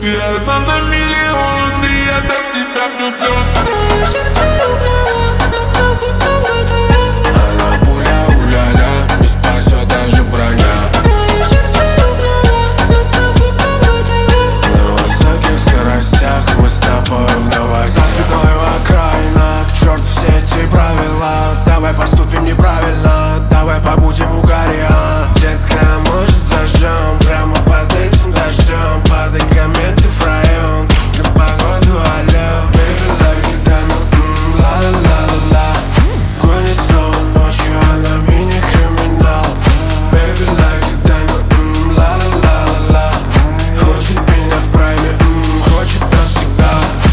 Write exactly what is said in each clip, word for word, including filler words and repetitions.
Верно на миллион, и я так тебя влюблен. Мое сердце угля, но как будто водород. Она пуля, уля-ля, не спасет даже броня. Мое сердце угля, но как будто водород. На высоких скоростях мы с тобой в новостях. Завтра окраина, к черту все эти правила. Давай поступим неправильно, давай побудем в угаре, а? Детка, может зажжем прямо под этим дождем. Падай кометы в район, на погоду алло. Baby, like it, diamond, mm, ла-ла-ла-ла-ла. Гонит снова ночью, она мини-криминал. Baby, like it, diamond, mm, ла-ла-ла-ла-ла. Хочет меня в прайме, mm, хочет навсегда.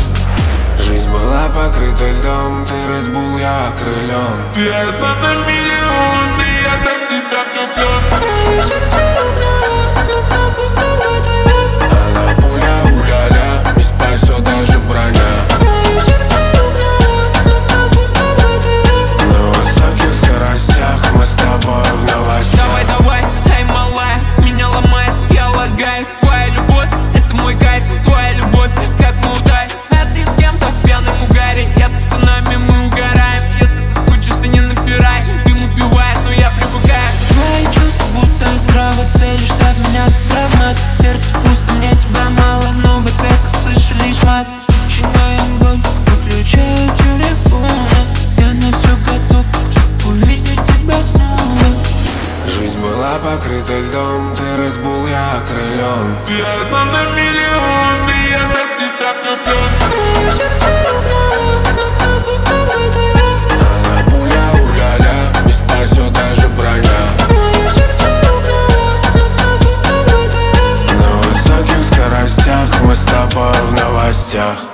Жизнь была покрыта льдом, ты Red Bull, я окрылен. Верно на миллион, и я так тебя влюблен. Мое сердце угля, но как будто водород. Она пуля, уля-ля, не спасет даже броня. Мое сердце угля, но как будто водород. На высоких скоростях мы с тобой в новостях. Давай, давай, эй, малая, меня ломает, я лагаю. Твоя любовь, это мой кайф, твоя любовь, как Мутай. А ты с кем-то в пьяном угаре, я с пацанами, мы угораем. Если соскучишься, не напирай, дым убивает, но я привыкаю. Твои чувства будто трава, целишься в меня, травмат. Сердце пусто, мне тебя мало, но в ответ слышу лишь мат. Начинаем боль, выключаю телефон. Я на все готов, чтоб увидеть тебя снова. Жизнь была покрыта льдом, ты Red Bull, я окрылен. Верно на миллион, и я так тебя влюблен. Мое сердце угля, но как будто водород. Она пуля, уля-ля, не спасет даже броня. Мое сердце угля, но как будто водород. На высоких скоростях мы с тобой в новостях.